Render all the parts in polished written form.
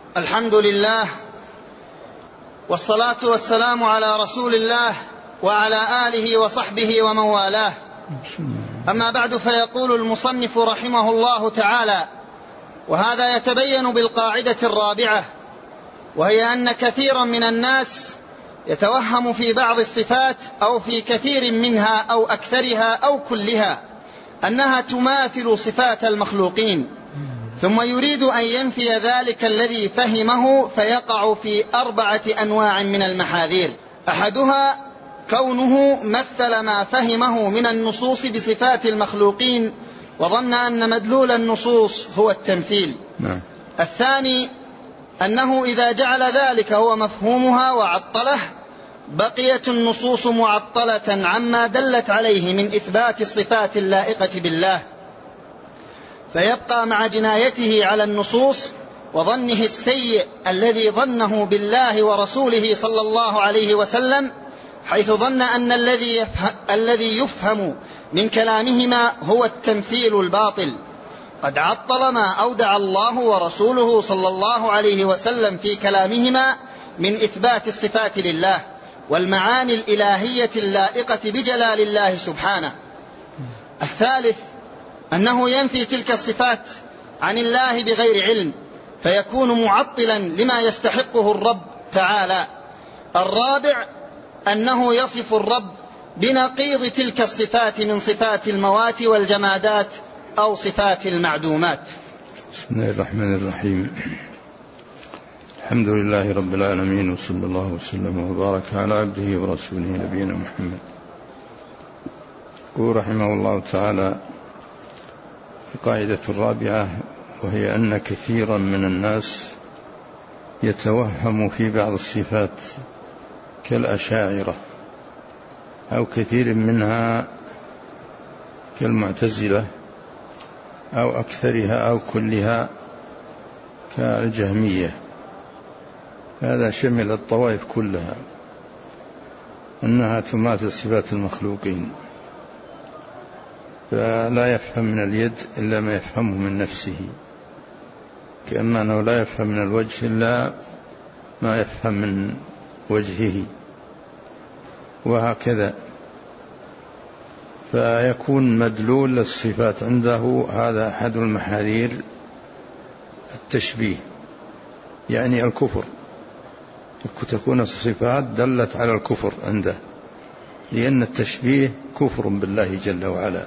الحمد لله والصلاة والسلام على رسول الله وعلى آله وصحبه ومن والاه. أما بعد، فيقول المصنف رحمه الله تعالى: وهذا يتبين بالقاعدة الرابعة، وهي أن كثيرا من الناس يتوهم في بعض الصفات أو في كثير منها أو أكثرها أو كلها أنها تماثل صفات المخلوقين، ثم يريد أن ينفي ذلك الذي فهمه فيقع في 4 أنواع من المحاذير. أحدها كونه مثل ما فهمه من النصوص بصفات المخلوقين وظن أن مدلول النصوص هو التمثيل. الثاني أنه إذا جعل ذلك هو مفهومها وعطله بقيت النصوص معطلة عما دلت عليه من إثبات الصفات اللائقة بالله، فيبقى مع جنايته على النصوص وظنه السيء الذي ظنه بالله ورسوله صلى الله عليه وسلم، حيث ظن أن الذي يفهم من كلامهما هو التمثيل الباطل. قد عطل ما أودع الله ورسوله صلى الله عليه وسلم في كلامهما من إثبات الصفات لله والمعاني الإلهية اللائقة بجلال الله سبحانه. الثالث أنه ينفي تلك الصفات عن الله بغير علم، فيكون معطلا لما يستحقه الرب تعالى. الرابع أنه يصف الرب بنقيض تلك الصفات من صفات الموات والجمادات أو صفات المعدومات. بسم الله الرحمن الرحيم. الحمد لله رب العالمين، وصلى الله وسلم وبارك على عبده ورسوله نبينا محمد. يقول رحمه الله تعالى: القاعدة الرابعة، وهي أن كثيرا من الناس يتوهم في بعض الصفات كالأشاعرة، أو كثير منها كالمعتزلة، أو أكثرها أو كلها كالجهمية. هذا شمل الطوائف كلها، أنها تماثل صفات المخلوقين، فلا يفهم من اليد إلا ما يفهمه من نفسه، كأنه لا يفهم من الوجه إلا ما يفهم من وجهه، وهكذا. فيكون مدلول الصفات عنده هذا أحد المحاذير التشبيه، يعني الكفر، تكون الصفات دلت على الكفر عنده، لأن التشبيه كفر بالله جل وعلا،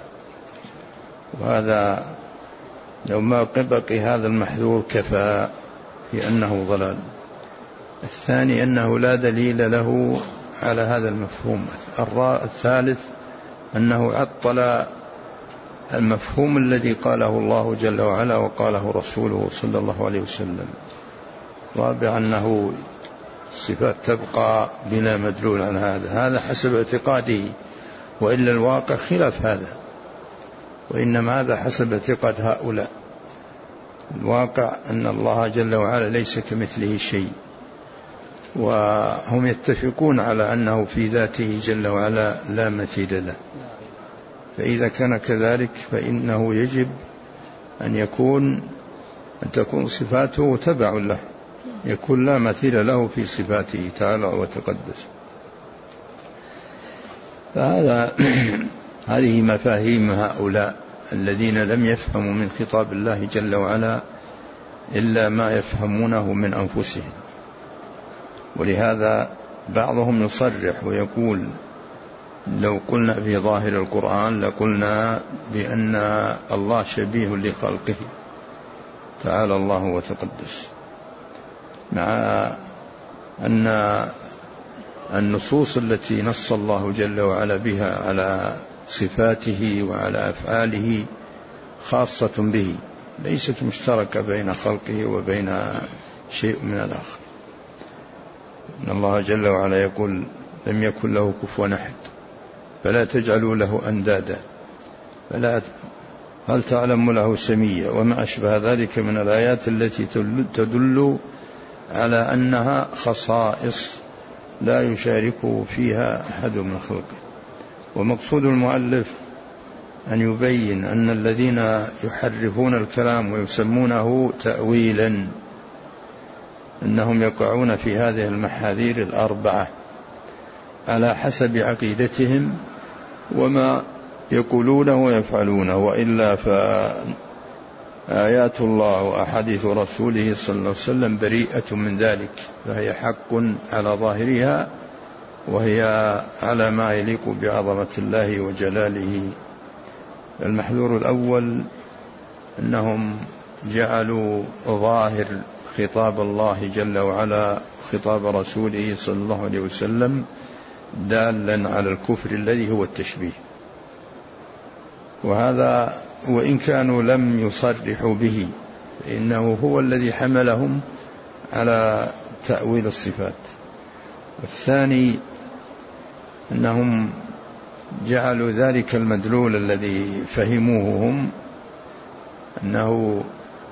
وهذا لو ما بقي هذا المحذور كفى في أنه ضلال. الثاني أنه لا دليل له على هذا المفهوم. الثالث أنه عطل المفهوم الذي قاله الله جل وعلا وقاله رسوله صلى الله عليه وسلم. رابع أنه الصفات تبقى بلا مدلول عن هذا حسب اعتقاده، وإلا الواقع خلاف هذا، وإنما هذا حسب اعتقاد هؤلاء. الواقع أن الله جل وعلا ليس كمثله شيء، وهم يتفقون على أنه في ذاته جل وعلا لا مثيل له. فإذا كان كذلك فإنه يجب أن تكون صفاته تبع له، يكون لا مثيل له في صفاته تعالى وتقدس. هذه مفاهيم هؤلاء الذين لم يفهموا من خطاب الله جل وعلا إلا ما يفهمونه من أنفسهم. ولهذا بعضهم يصرح ويقول: لو قلنا في ظاهر القرآن لقلنا بأن الله شبيه لخلقه تعالى الله وتقدس، مع أن النصوص التي نص الله جل وعلا بها على صفاته وعلى أفعاله خاصة به، ليست مشتركة بين خلقه وبين شيء من الآخر. إن الله جل وعلا يقول: لم يكن له كفوا أحد فلا تجعلوا له أندادا هل تعلم له سميا، وما أشبه ذلك من الآيات التي تدل على أنها خصائص لا يشاركه فيها أحد من خلقه. ومقصود المؤلف أن يبين أن الذين يحرفون الكلام ويسمونه تأويلا أنهم يقعون في هذه المحاذير الأربعة على حسب عقيدتهم وما يقولونه ويفعلونه، وإلا فآيات الله وأحاديث رسوله صلى الله عليه وسلم بريئة من ذلك، فهي حق على ظاهرها، وهي على ما يليق بعظمة الله وجلاله. المحذور الأول أنهم جعلوا ظاهر خطاب الله جل وعلا خطاب رسوله صلى الله عليه وسلم دالا على الكفر الذي هو التشبيه، وهذا وإن كانوا لم يصرحوا به فإنه هو الذي حملهم على تأويل الصفات. والثاني أنهم جعلوا ذلك المدلول الذي فهموه هم أنه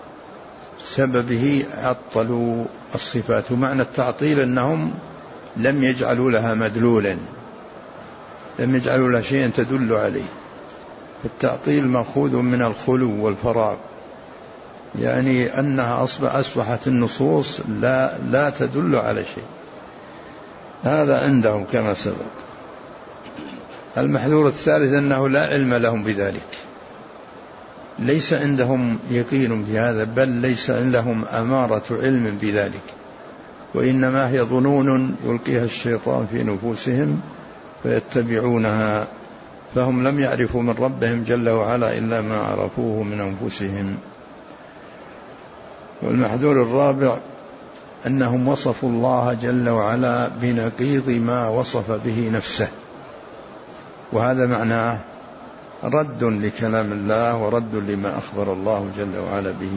سببه عطلوا الصفات، ومعنى التعطيل أنهم لم يجعلوا لها مدلولا، لم يجعلوا لها شيئا تدل عليه. التعطيل مأخوذ من الخلو والفراغ، يعني أنها أصبحت النصوص لا تدل على شيء، هذا عندهم كما سبق. المحذور الثالث أنه لا علم لهم بذلك، ليس عندهم يقين بهذا، بل ليس عندهم أمارة علم بذلك، وإنما هي ظنون يلقيها الشيطان في نفوسهم فيتبعونها، فهم لم يعرفوا من ربهم جل وعلا إلا ما عرفوه من أنفسهم. والمحذور الرابع أنهم وصفوا الله جل وعلا بنقيض ما وصف به نفسه، وهذا معناه رد لكلام الله ورد لما أخبر الله جل وعلا به.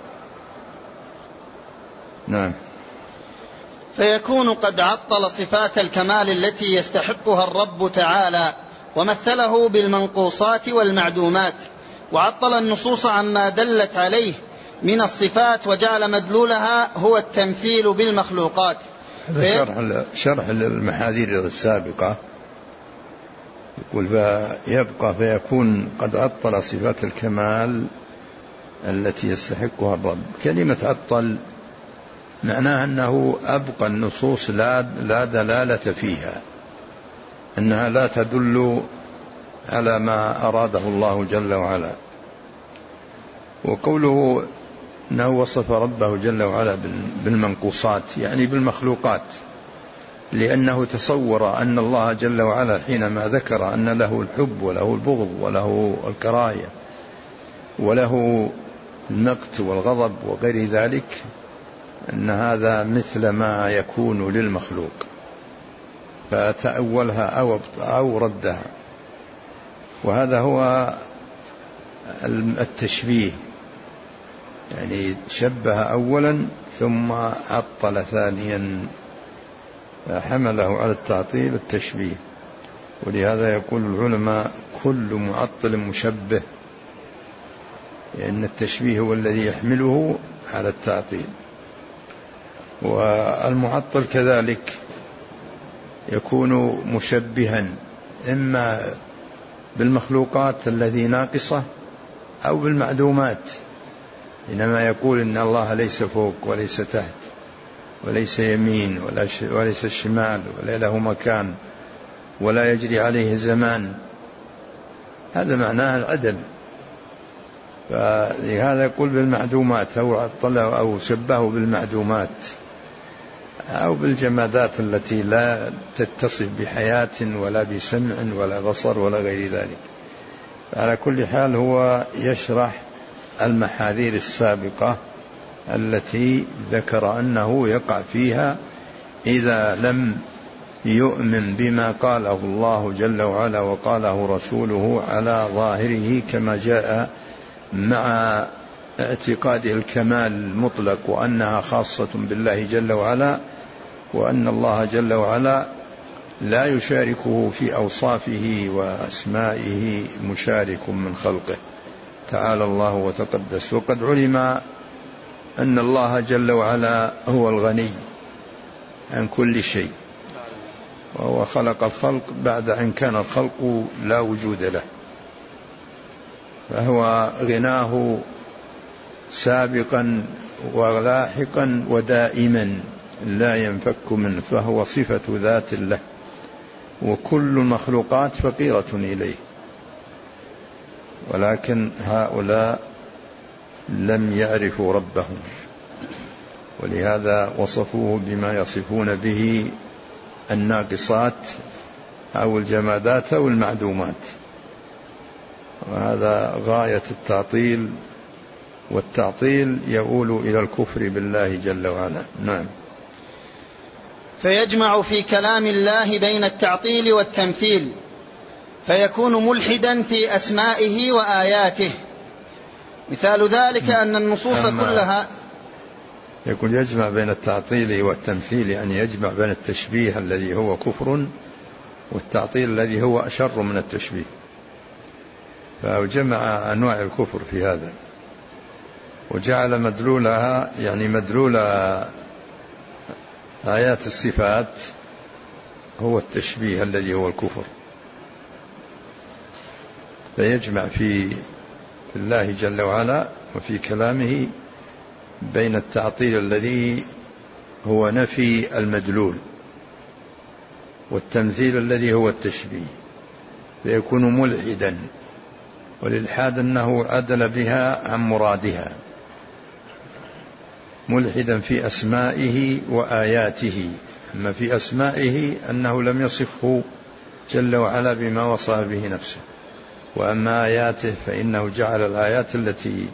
نعم. فيكون قد عطل صفات الكمال التي يستحقها الرب تعالى ومثله بالمنقوصات والمعدومات، وعطل النصوص عما دلت عليه من الصفات وجعل مدلولها هو التمثيل بالمخلوقات. هذا شرح للمحاذير السابقة. يقول فيبقى فيكون قد عطل صفات الكمال التي يستحقها الرب. كلمة عطل معناها أنه أبقى النصوص لا دلالة فيها، أنها لا تدل على ما أراده الله جل وعلا. وقوله أنه وصف ربه جل وعلا بالمنقوصات يعني بالمخلوقات، لأنه تصور أن الله جل وعلا حينما ذكر أن له الحب وله البغض وله الكراهية وله المقت والغضب وغير ذلك، أن هذا مثل ما يكون للمخلوق، فتأولها أو ردها، وهذا هو التشبيه، يعني شبه أولا ثم عطل ثانيا، حمله على التعطيل التشبيه. ولهذا يقول العلماء كل معطل مشبه، لأن التشبيه هو الذي يحمله على التعطيل. والمعطل كذلك يكون مشبها إما بالمخلوقات التي ناقصة أو بالمعدومات، إنما يقول إن الله ليس فوق وليس تحت وليس يمين وليس الشمال ولا له مكان ولا يجري عليه زمان، هذا معناه العدم. فلهذا يقول بالمعدومات أو عطله أو شبهه بالمعدومات أو بالجمادات التي لا تتصف بحياة ولا بسمع ولا بصر ولا غير ذلك. على كل حال هو يشرح المحاذير السابقة التي ذكر أنه يقع فيها إذا لم يؤمن بما قاله الله جل وعلا وقاله رسوله على ظاهره كما جاء مع اعتقاده الكمال المطلق، وأنها خاصة بالله جل وعلا، وأن الله جل وعلا لا يشاركه في أوصافه وأسمائه مشارك من خلقه تعالى الله وتقدس. وقد علم أن الله جل وعلا هو الغني عن كل شيء، وهو خلق الخلق بعد أن كان الخلق لا وجود له، فهو غناه سابقا ولاحقا ودائما لا ينفك منه، فهو صفة ذات له، وكل المخلوقات فقيرة إليه، ولكن هؤلاء لم يعرفوا ربهم، ولهذا وصفوه بما يصفون به الناقصات أو الجمادات أو المعدومات، وهذا غاية التعطيل، والتعطيل يؤول إلى الكفر بالله جل وعلا. نعم. فيجمع في كلام الله بين التعطيل والتمثيل، فيكون ملحدا في أسمائه وآياته. مثال ذلك أن النصوص كلها يقول يجمع بين التعطيل والتمثيل، يعني يجمع بين التشبيه الذي هو كفر والتعطيل الذي هو أشر من التشبيه، فجمع أنواع الكفر في هذا، وجعل مدلولها يعني مدلول آيات الصفات هو التشبيه الذي هو الكفر، فيجمع في الله جل وعلا وفي كلامه بين التعطيل الذي هو نفي المدلول والتمثيل الذي هو التشبيه، فيكون ملحدا، والإلحاد أنه عدل بها عن مرادها، ملحدا في أسمائه وآياته. أما في أسمائه أنه لم يصفه جل وعلا بما وصف به نفسه، وأما آياته فإنه جعل الآيات التي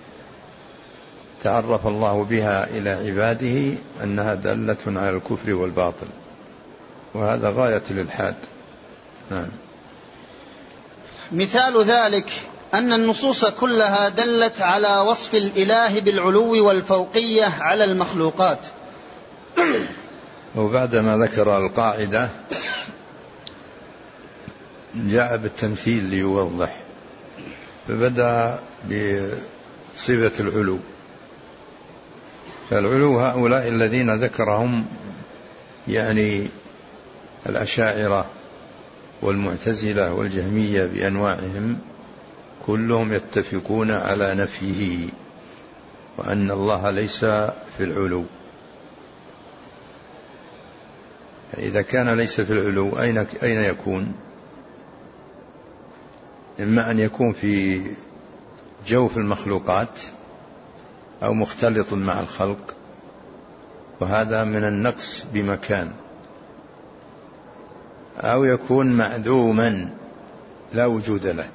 تعرف الله بها إلى عباده أنها دالة على الكفر والباطل، وهذا غاية الإلحاد. نعم. مثال ذلك أن النصوص كلها دلت على وصف الإله بالعلو والفوقية على المخلوقات. وبعدما ذكر القاعدة جاء بالتمثيل ليوضح، فبدأ بصفة العلو. فالعلو هؤلاء الذين ذكرهم يعني الأشاعرة والمعتزلة والجهمية بأنواعهم كلهم يتفقون على نفيه، وأن الله ليس في العلو. فإذا كان ليس في العلو أين يكون؟ إما أن يكون في جوف المخلوقات أو مختلط مع الخلق، وهذا من النقص بمكان، أو يكون معدوما لا وجود له.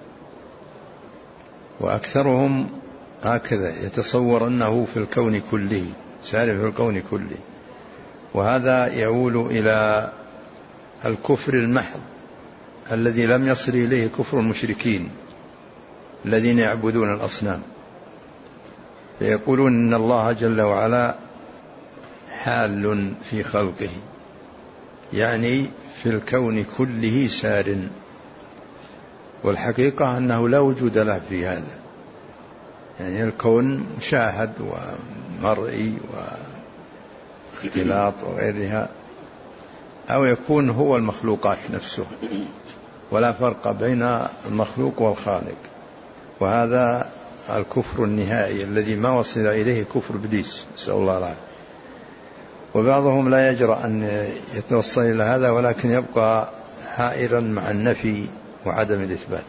وأكثرهم هكذا يتصور أنه في الكون كله، سارع في الكون كله، وهذا يؤول إلى الكفر المحض الذي لم يصل إليه كفر المشركين الذين يعبدون الأصنام، فيقولون إن الله جل وعلا حال في خلقه، يعني في الكون كله سار، والحقيقة أنه لا وجود له في هذا، يعني الكون مشاهد ومرئي واختلاط وغيرها، أو يكون هو المخلوقات نفسه، ولا فرق بين المخلوق والخالق، وهذا الكفر النهائي الذي ما وصل إليه كفر إبليس، نسأل الله العافية. وبعضهم لا يجرأ أن يتوصل إلى هذا، ولكن يبقى حائرا مع النفي وعدم الإثبات،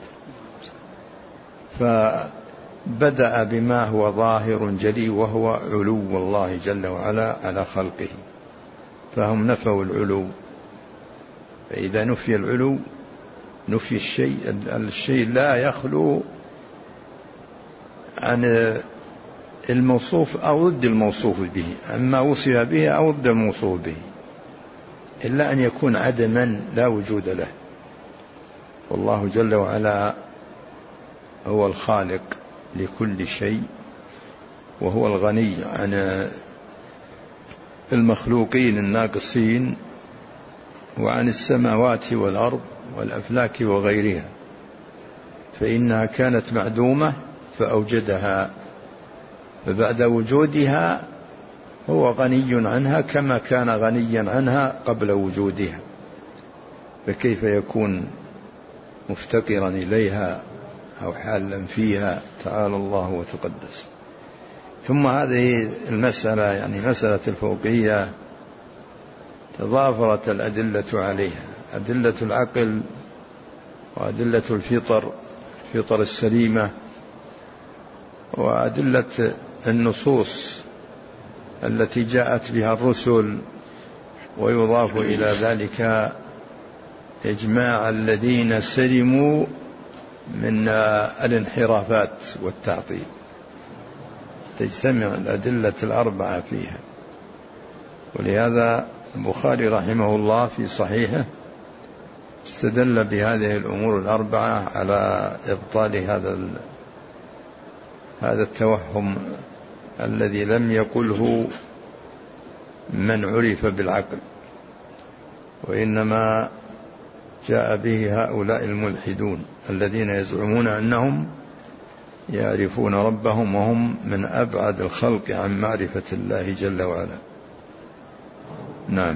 فبدأ بما هو ظاهر جلي وهو علو الله جل وعلا على خلقه، فهم نفوا العلو. فإذا نفي العلو نفي الشيء لا يخلو عن الموصوف أو ضد الموصوف به، أما وصف به أو ضد الموصوف به، إلا أن يكون عدما لا وجود له. والله جل وعلا هو الخالق لكل شيء، وهو الغني عن المخلوقين الناقصين، وعن السماوات والأرض والأفلاك وغيرها، فإنها كانت معدومة فأوجدها، فبعد وجودها هو غني عنها كما كان غنيا عنها قبل وجودها، فكيف يكون مفتقرا إليها أو حالا فيها؟ تعالى الله وتقدس. ثم هذه المسألة يعني مسألة الفوقية تضافرت الأدلة عليها، أدلة العقل وأدلة الفطر السليمة وأدلة النصوص التي جاءت بها الرسل، ويضاف إلى ذلك إجماع الذين سلموا من الانحرافات والتعطيل، تجتمع الأدلة الأربعة فيها. ولهذا البخاري رحمه الله في صحيحه استدل بهذه الأمور الأربعة على إبطال هذا التوهم الذي لم يقله من عرف بالعقل، وإنما جاء به هؤلاء الملحدون الذين يزعمون أنهم يعرفون ربهم وهم من أبعد الخلق عن معرفة الله جل وعلا. نعم.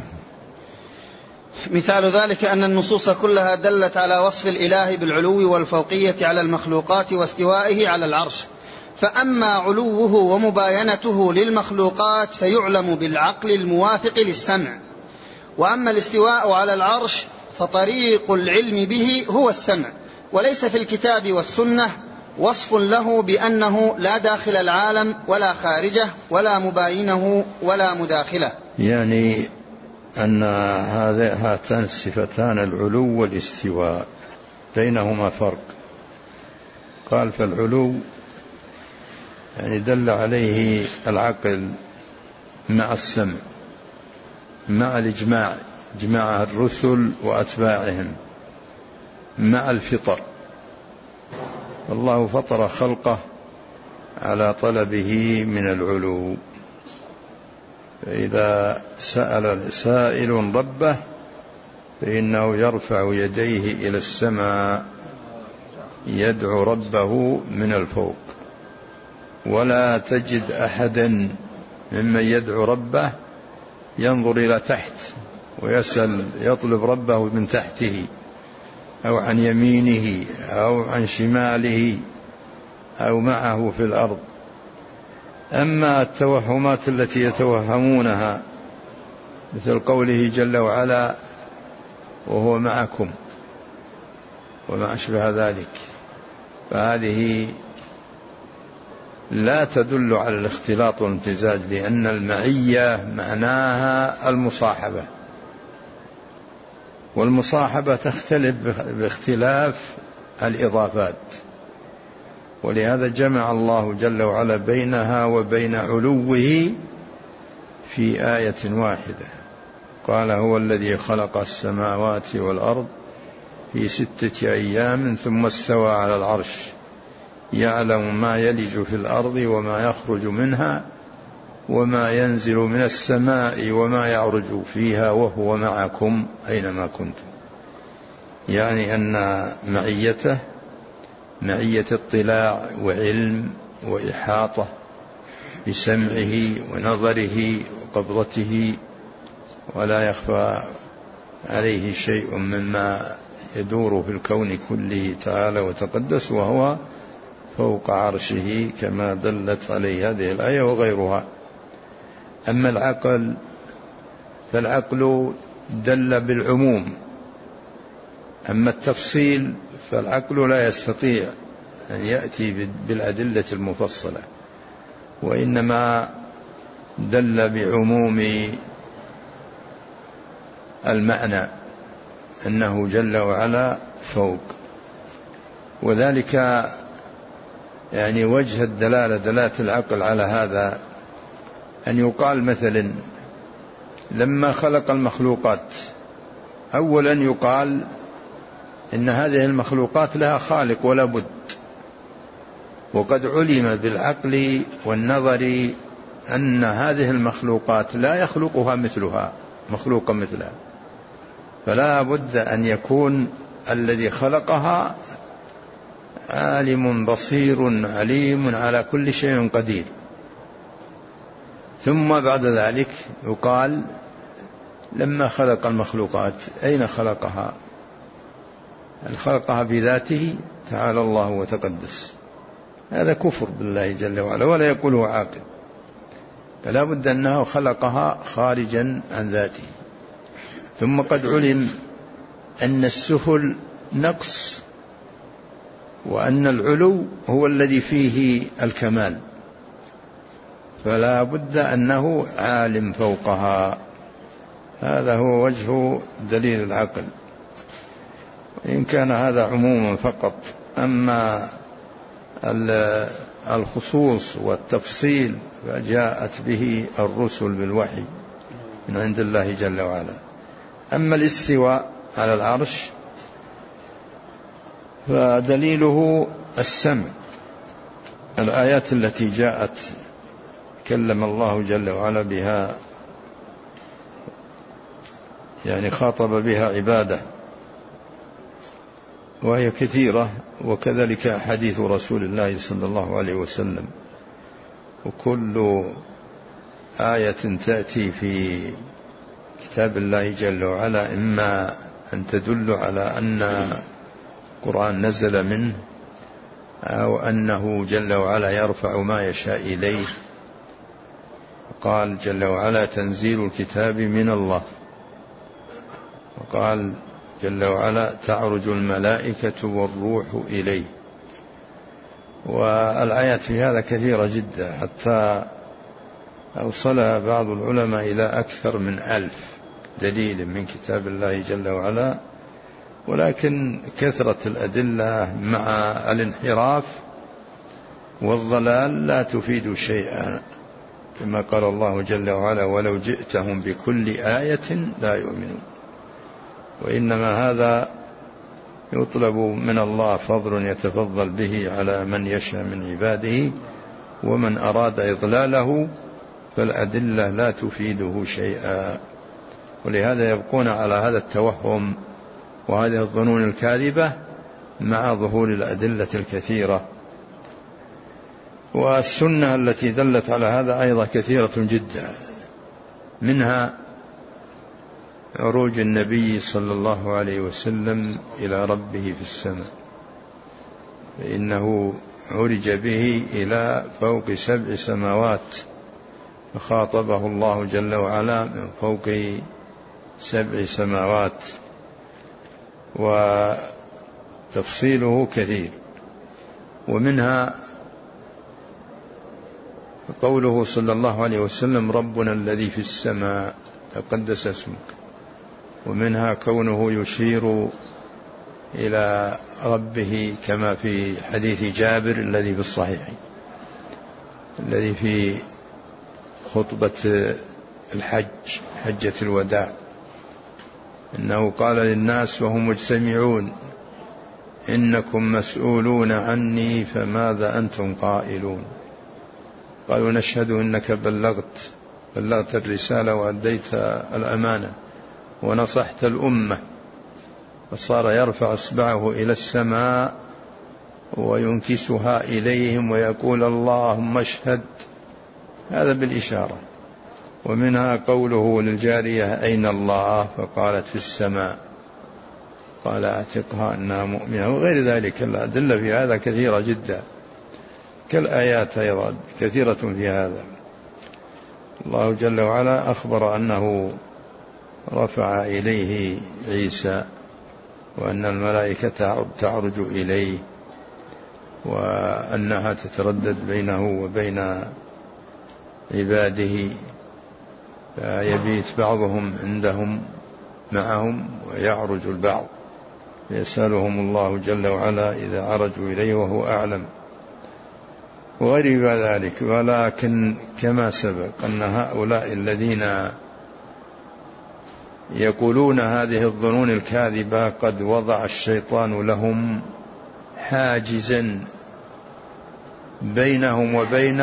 مثال ذلك أن النصوص كلها دلت على وصف الإله بالعلو والفوقية على المخلوقات واستوائه على العرش، فأما علوه ومباينته للمخلوقات فيعلم بالعقل الموافق للسمع، وأما الاستواء على العرش فطريق العلم به هو السمع، وليس في الكتاب والسنة وصف له بأنه لا داخل العالم ولا خارجه ولا مباينه ولا مداخله. يعني أن هاتان الصفتان العلو والاستواء بينهما فرق. قال فالعلو يعني دل عليه العقل مع السمع مع الإجماع، إجماع الرسل وأتباعهم، مع الفطر. الله فطر خلقه على طلبه من العلو، فإذا سأل سائل ربه فإنه يرفع يديه إلى السماء يدعو ربه من الفوق، ولا تجد أحدا ممن يدعو ربه ينظر إلى تحت ويسأل يطلب ربه من تحته أو عن يمينه أو عن شماله أو معه في الأرض. أما التوهمات التي يتوهمونها مثل قوله جل وعلا وهو معكم وما أشبه ذلك، فهذه لا تدل على الاختلاط والامتزاج، لأن المعية معناها المصاحبة، والمصاحبة تختلف باختلاف الإضافات، ولهذا جمع الله جل وعلا بينها وبين علوه في آية واحدة. قال هو الذي خلق السماوات والأرض في 6 أيام ثم استوى على العرش يعلم ما يلج في الأرض وما يخرج منها وما ينزل من السماء وما يعرج فيها وهو معكم أينما كنتم. يعني أن معيته معية اطلاع وعلم وإحاطة بسمعه ونظره وقبضته، ولا يخفى عليه شيء مما يدور في الكون كله تعالى وتقدس، وهو فوق عرشه كما دلت عليه هذه الآية وغيرها. أما العقل فالعقل دل بالعموم، أما التفصيل فالعقل لا يستطيع أن يأتي بالأدلة المفصلة، وإنما دل بعموم المعنى أنه جل وعلا فوق. وذلك يعني وجه الدلالة دلالة العقل على هذا أن يقال مثلا لما خلق المخلوقات أولا يقال إن هذه المخلوقات لها خالق ولا بد، وقد علم بالعقل والنظر أن هذه المخلوقات لا يخلقها مثلها مخلوقا مثلها، فلا بد أن يكون الذي خلقها عالم بصير عليم على كل شيء قدير. ثم بعد ذلك يقال لما خلق المخلوقات أين خلقها؟ خلقها بذاته تعالى الله وتقدس. هذا كفر بالله جل وعلا ولا يقوله عاقل. فلا بد أنه خلقها خارجا عن ذاته. ثم قد علم أن السفل نقص، وأن العلو هو الذي فيه الكمال، فلا بد أنه عالم فوقها. هذا هو وجه دليل العقل، إن كان هذا عموما فقط. أما الخصوص والتفصيل فجاءت به الرسل بالوحي من عند الله جل وعلا. أما الاستواء على العرش فدليله السمع، الآيات التي جاءت كلم الله جل وعلا بها، يعني خاطب بها عباده، وهي كثيرة، وكذلك حديث رسول الله صلى الله عليه وسلم. وكل آية تأتي في كتاب الله جل وعلا إما أن تدل على أن القرآن نزل منه، أو أنه جل وعلا يرفع ما يشاء إليه. قال جل وعلا تنزيل الكتاب من الله، وقال جل وعلا تعرج الملائكة والروح إليه. والآيات في هذا كثيرة جدا، حتى أوصلها بعض العلماء إلى أكثر من 1000 دليل من كتاب الله جل وعلا. ولكن كثرة الأدلة مع الانحراف والضلال لا تفيد شيئا، كما قال الله جل وعلا ولو جئتهم بكل آية لا يؤمنون. وإنما هذا يطلب من الله فضل يتفضل به على من يشاء من عباده، ومن أراد إضلاله فالأدلة لا تفيده شيئا. ولهذا يبقون على هذا التوهم وهذه الظنون الكاذبة مع ظهور الأدلة الكثيرة. والسنة التي دلت على هذا أيضا كثيرة جدا، منها عروج النبي صلى الله عليه وسلم إلى ربه في السماء، فإنه عرج به إلى فوق 7 سماوات، فخاطبه الله جل وعلا من فوق 7 سماوات، وتفصيله كثير. ومنها قوله صلى الله عليه وسلم ربنا الذي في السماء تقدس اسمك. ومنها كونه يشير إلى ربه كما في حديث جابر الذي في الصحيح، الذي في خطبة الحج، حجة الوداع، إنه قال للناس وهم مجتمعون إنكم مسؤولون عني فماذا أنتم قائلون؟ قالوا نشهد إنك بلغت الرسالة وأديت الأمانة ونصحت الأمة. فصار يرفع إصبعه إلى السماء وينكسها إليهم ويقول اللهم اشهد، هذا بالإشارة. ومنها قوله للجارية أين الله؟ فقالت في السماء، قال اعتقها أنها مؤمنة، وغير ذلك. الأدلة في هذا كثيرة جدا، كالآيات أيضا كثيرة في هذا. الله جل وعلا أخبر أنه رفع إليه عيسى، وأن الملائكة تعرج إليه، وأنها تتردد بينه وبين عباده، فيبيت بعضهم عندهم معهم ويعرج البعض، فيسألهم الله جل وعلا إذا عرجوا إليه وهو أعلم، وغير ذلك. ولكن كما سبق أن هؤلاء الذين يقولون هذه الظنون الكاذبة قد وضع الشيطان لهم حاجزا بينهم وبين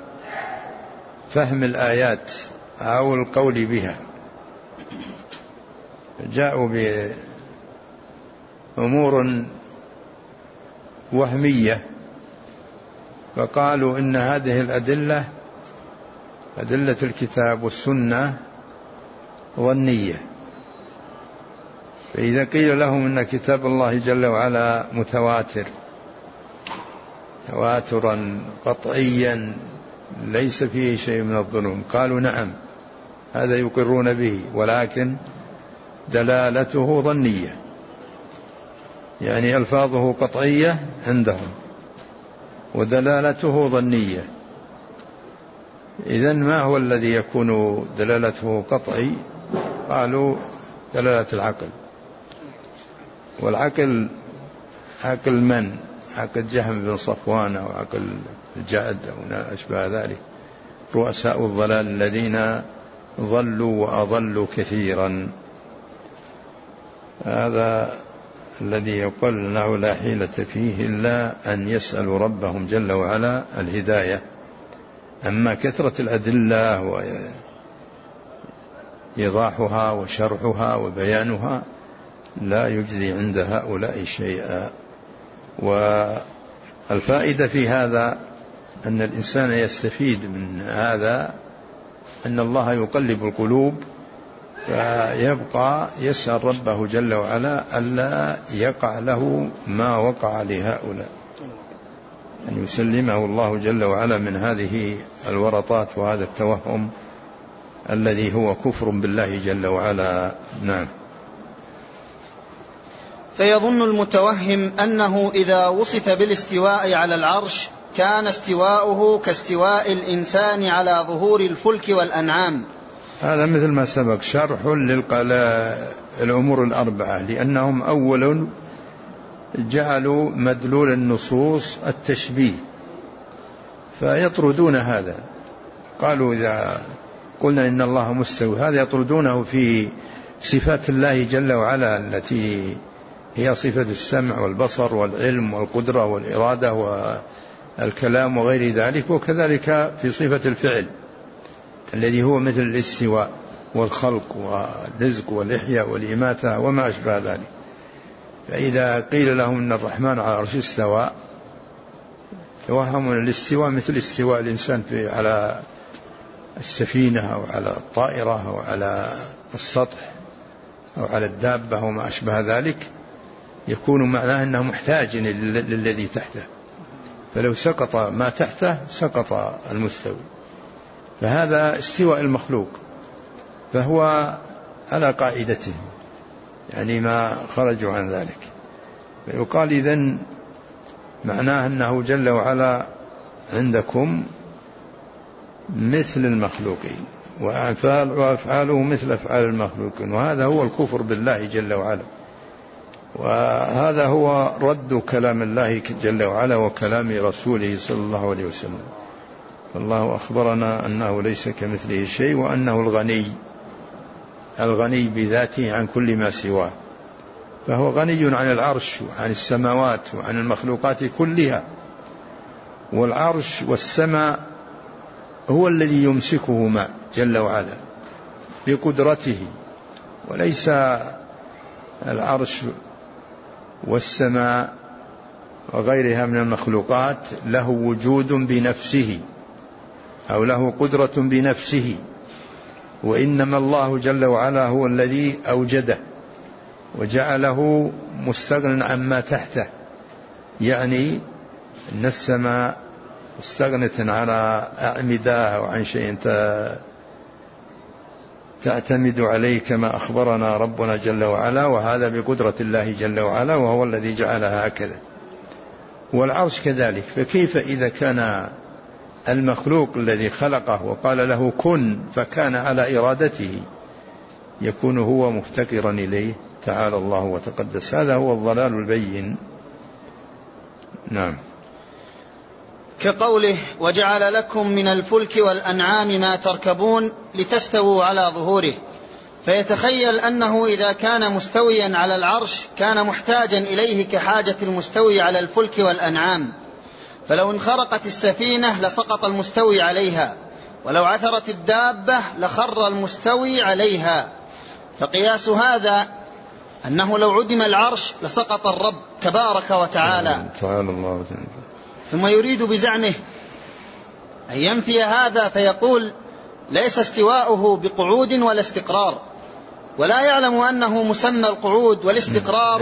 فهم الآيات أو القول بها، جاءوا بأمور وهمية، فقالوا إن هذه الأدلة، أدلة الكتاب والسنة، ظنية. فإذا قيل لهم إن كتاب الله جل وعلا متواتر تواترا قطعيا ليس فيه شيء من الظنون. قالوا نعم هذا يقرون به، ولكن دلالته ظنية، يعني ألفاظه قطعية عندهم ودلالته ظنية. إذن ما هو الذي يكون دلالته قطعي؟ قالوا دلالة العقل، والعقل عقل من؟ عقل جهم بن صفوان أو عقل الجعد أو ما أشبه ذلك، رؤساء الضلال الذين ضلوا وأضلوا كثيرا. هذا الذي يقول أنه لا حيلة فيه إلا أن يسألوا ربهم جل وعلا الهداية. أما كثرة الأدلة وإيضاحها وشرحها وبيانها لا يجزي عند هؤلاء شيئا. والفائدة في هذا أن الإنسان يستفيد من هذا أن الله يقلب القلوب، فيبقى يسأل ربه جل وعلا ألا يقع له ما وقع لهؤلاء، أن يسلمه الله جل وعلا من هذه الورطات وهذا التوهم الذي هو كفر بالله جل وعلا. نعم. فيظن المتوهم أنه إذا وصف بالاستواء على العرش كان استواؤه كاستواء الإنسان على ظهور الفلك والأنعام. هذا مثل ما سبق شرح للأمور الأربعة، لأنهم أولا جعلوا مدلول النصوص التشبيه فيطردون هذا. قالوا إذا قلنا إن الله مستوي هذا يطردونه في صفات الله جل وعلا التي هي صفة السمع والبصر والعلم والقدرة والإرادة والكلام وغير ذلك، وكذلك في صفة الفعل الذي هو مثل الاستواء والخلق والرزق والإحياء والإماتة وما أشبه ذلك. فإذا قيل لهم أن الرحمن على العرش استوى توهمون الاستواء مثل استواء الإنسان على السفينة أو على الطائرة أو على السطح أو على الدابة وما أشبه ذلك، يكون معناه أنه محتاج للذي تحته، فلو سقط ما تحته سقط المستوي. فهذا استواء المخلوق، فهو على قاعدته، يعني ما خرجوا عن ذلك. فيقال إذن معناه أنه جل وعلا عندكم مثل المخلوقين وأفعاله مثل أفعال المخلوقين، وهذا هو الكفر بالله جل وعلا، وهذا هو رد كلام الله جل وعلا وكلام رسوله صلى الله عليه وسلم. الله أخبرنا أنه ليس كمثله شيء، وأنه الغني بذاته عن كل ما سواه، فهو غني عن العرش وعن السماوات وعن المخلوقات كلها. والعرش والسماء هو الذي يمسكهما جل وعلا بقدرته، وليس العرش والسماء وغيرها من المخلوقات له وجود بنفسه أو له قدرة بنفسه، وإنما الله جل وعلا هو الذي أوجده وجعله مستغنى عما تحته. يعني أن السماء مستغنة على أعمدة أو عن شيء تعتمد عليه كما أخبرنا ربنا جل وعلا، وهذا بقدرة الله جل وعلا، وهو الذي جعلها هكذا. والعرش كذلك، فكيف إذا كان المخلوق الذي خلقه وقال له كن فكان على إرادته يكون هو مفتقرا إليه؟ تعالى الله وتقدس. هذا هو الضلال البين. نعم. كقوله وجعل لكم من الفلك والأنعام ما تركبون لتستووا على ظهوره، فيتخيل أنه إذا كان مستويا على العرش كان محتاجا إليه كحاجة المستوي على الفلك والأنعام، فلو انخرقت السفينة لسقط المستوي عليها، ولو عثرت الدابة لخر المستوي عليها. فقياس هذا أنه لو عدم العرش لسقط الرب تبارك وتعالى. ثم يريد بزعمه أن ينفي هذا فيقول ليس استواؤه بقعود ولا استقرار، ولا يعلم أنه مسمى القعود والاستقرار.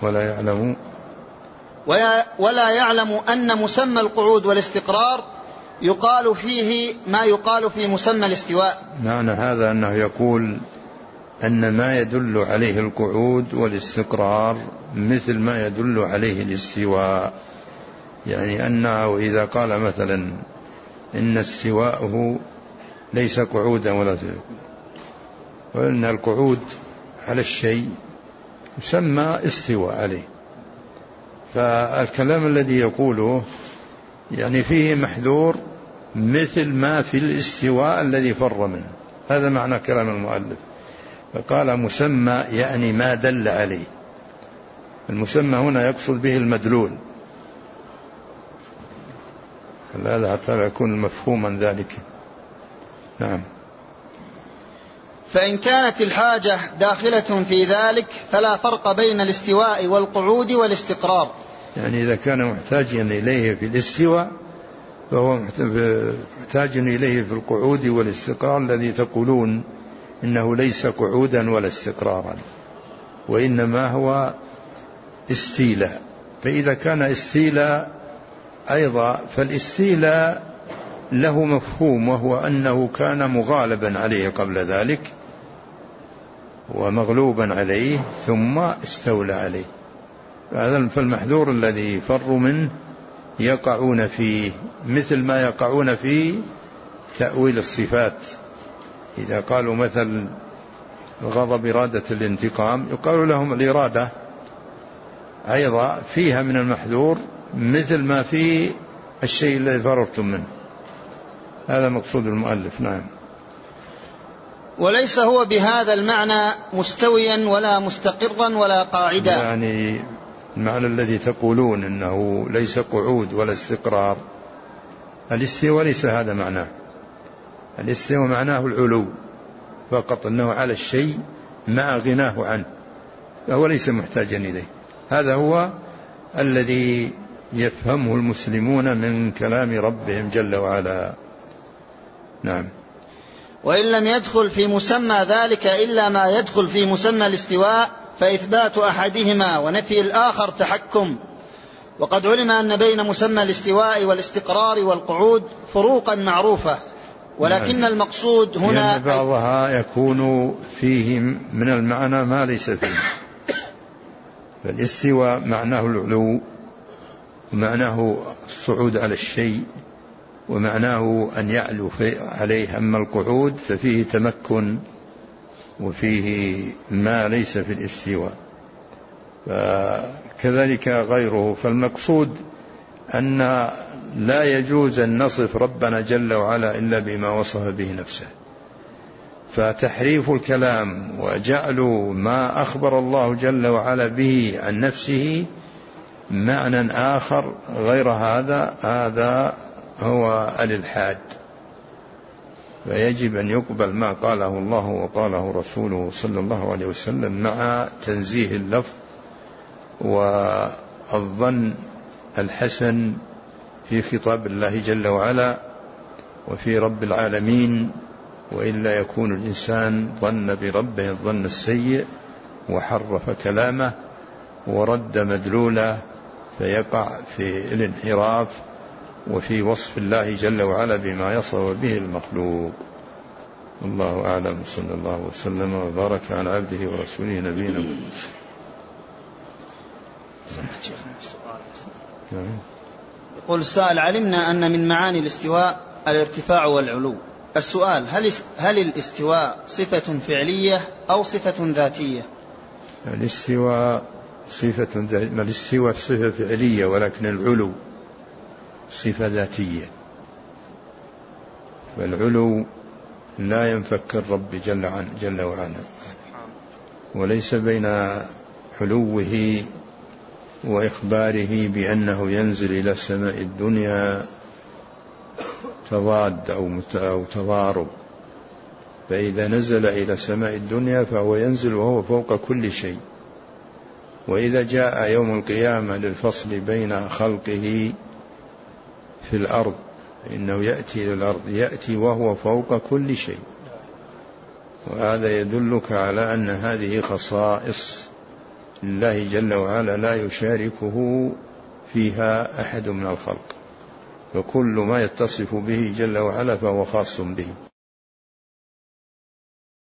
ولا يعلم أن مسمى القعود والاستقرار يقال فيه ما يقال في مسمى الاستواء. معنى هذا أنه يقول أن ما يدل عليه القعود والاستقرار مثل ما يدل عليه الاستواء، يعني أنه إذا قال مثلا إن استواءه ليس قعودا ولا وإن القعود على الشيء يسمى استواء عليه، فالكلام الذي يقوله يعني فيه محذور مثل ما في الاستواء الذي فر منه. هذا معنى كلام المؤلف، فقال مسمى يعني ما دل عليه. المسمى هنا يقصد به المدلول، هذا حتى يكون مفهوما ذلك. نعم. فإن كانت الحاجة داخلة في ذلك فلا فرق بين الاستواء والقعود والاستقرار. يعني إذا كان محتاجا إليه في الاستواء فهو محتاج إليه في القعود والاستقرار الذي تقولون إنه ليس قعودا ولا استقرارا وإنما هو استيلاء. فإذا كان استيلاء أيضا فالاستيلاء له مفهوم، وهو أنه كان مغالبا عليه قبل ذلك ومغلوبا عليه ثم استولى عليه. فالمحذور الذي فروا منه يقعون فيه مثل ما يقعون في تأويل الصفات. إذا قالوا مثل الغضب إرادة الانتقام يقال لهم الإرادة أيضا فيها من المحذور مثل ما في الشيء الذي فررتم منه. هذا مقصود المؤلف. نعم. وليس هو بهذا المعنى مستويا ولا مستقرا ولا قاعدا، يعني المعنى الذي تقولون إنه ليس قعود ولا استقرار، الاستواء ليس هذا معناه. الاستواء معناه العلو فقط، أنه على الشيء مع غناه عنه، فهو ليس محتاجا إليه. هذا هو الذي يفهمه المسلمون من كلام ربهم جل وعلا. نعم. وإن لم يدخل في مسمى ذلك إلا ما يدخل في مسمى الاستواء فإثبات أحدهما ونفي الآخر تحكم. وقد علم أن بين مسمى الاستواء والاستقرار والقعود فروقا معروفة، ولكن المقصود هنا لأن بعضها يكون فيه من المعنى ما ليس فيه. فالاستواء معناه العلو ومعناه الصعود على الشيء ومعناه أن يعلو عليه، أما القعود ففيه تمكن وفيه ما ليس في الاستواء، فكذلك غيره. فالمقصود أن لا يجوز أن نصف ربنا جل وعلا إلا بما وصف به نفسه، فتحريف الكلام وجعل ما أخبر الله جل وعلا به عن نفسه معنى آخر غير هذا هو الإلحاد. فيجب أن يقبل ما قاله الله وقاله رسوله صلى الله عليه وسلم مع تنزيه اللفظ والظن الحسن في خطاب الله جل وعلا وفي رب العالمين، وإلا يكون الإنسان ظن بربه الظن السيء وحرف كلامه ورد مدلوله فيقع في الانحراف وفي وصف الله جل وعلا بما يصف به المخلوق. الله أعلم. صلى الله وسلم وبارك على عبده ورسوله نبينا محمد. يقول السائل: علمنا أن من معاني الاستواء الارتفاع والعلو. السؤال: هل الاستواء صفة فعلية أو صفة ذاتية؟ الاستواء صفة فعلية، ولكن العلو صفة ذاتية. والعلو لا ينفك الرب جل وعلا، وليس بين علوه وإخباره بأنه ينزل إلى السماء الدنيا تضاد أو تضارب. فإذا نزل إلى السماء الدنيا فهو ينزل وهو فوق كل شيء، وإذا جاء يوم القيامة للفصل بين خلقه في الأرض إنه يأتي إلى الأرض يأتي وهو فوق كل شيء. وهذا يدلك على أن هذه خصائص لله جل وعلا لا يشاركه فيها أحد من الخلق. فكل ما يتصف به جل وعلا فهو خاص به.